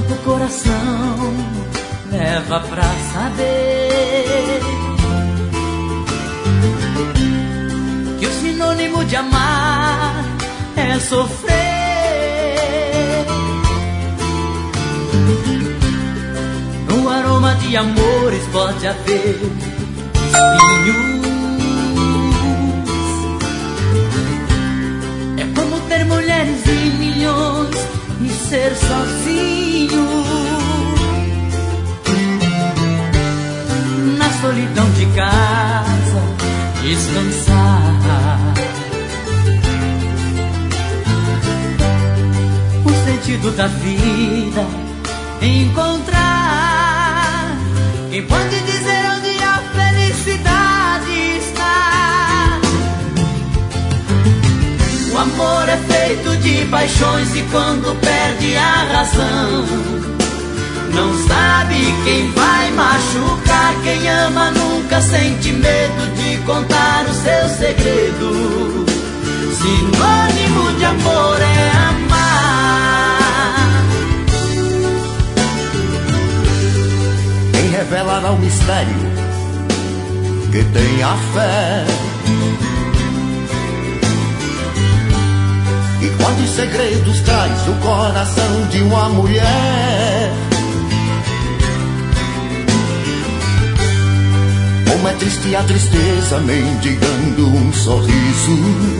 tempo o coração leva pra saber que o sinônimo de amar é sofrer. No aroma de amores pode haver espinhos. É como ter mulheres e milhões e ser sozinho na solidão de casa, descansar. O sentido da vida encontrar. Quem pode dizer onde a felicidade está? O amor é feito de paixões e quando perde a razão, não sabe quem vai machucar. Quem ama nunca sente medo de contar o seu segredo. Sinônimo de amor é amar. Quem revelará o mistério que tem a fé? E quantos segredos traz o coração de uma mulher? Como é triste a tristeza mendigando um sorriso.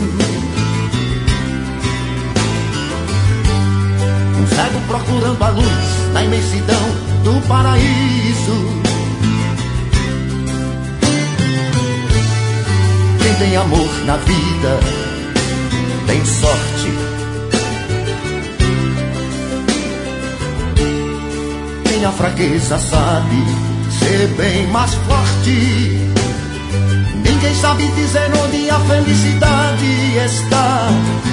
Um cego procurando a luz na imensidão do paraíso. Quem tem amor na vida tem sorte. Quem a fraqueza sabe ser bem mais forte. Ninguém sabe dizer onde a felicidade está.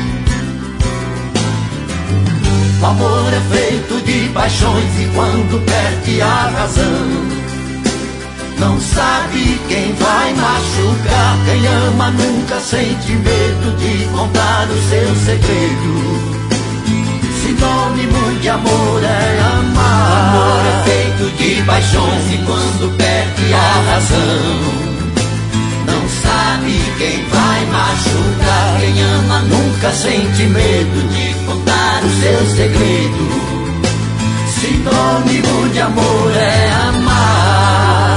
O amor é feito de paixões e quando perde a razão, não sabe quem vai machucar. Quem ama nunca sente medo de contar o seu segredo. Sinônimo de amor é amar. O amor é feito de paixões e quando perde a razão, não sabe quem vai machucar. Quem ama nunca sente medo de contar o seu segredo. Sinônimo de amor é amar.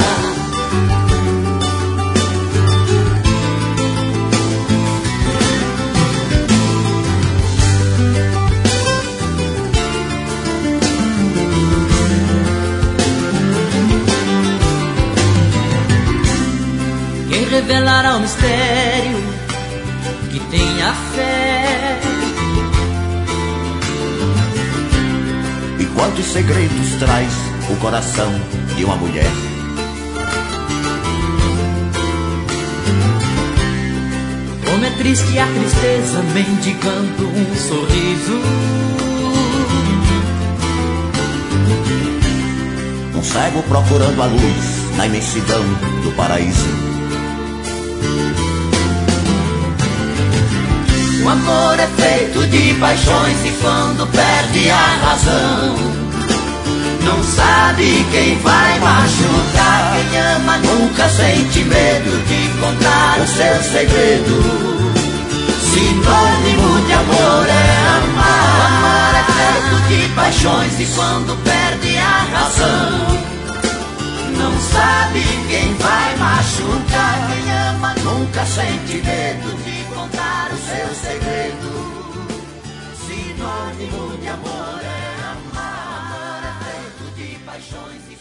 Quem revelará o mistério que tem a fé? E quantos segredos traz o coração de uma mulher? Como é triste a tristeza mendigando um sorriso. Um cego procurando a luz na imensidão do paraíso. O amor é feito de paixões e quando perde a razão, não sabe quem vai machucar. Quem ama nunca sente medo de contar o seu segredo. Sinônimo de amor é amar. O amor é feito de paixões e quando perde a razão, não sabe quem vai machucar. Quem ama nunca sente medo de contar o seu segredo. Sinônimo de amor é amar. O amor é feito de paixões.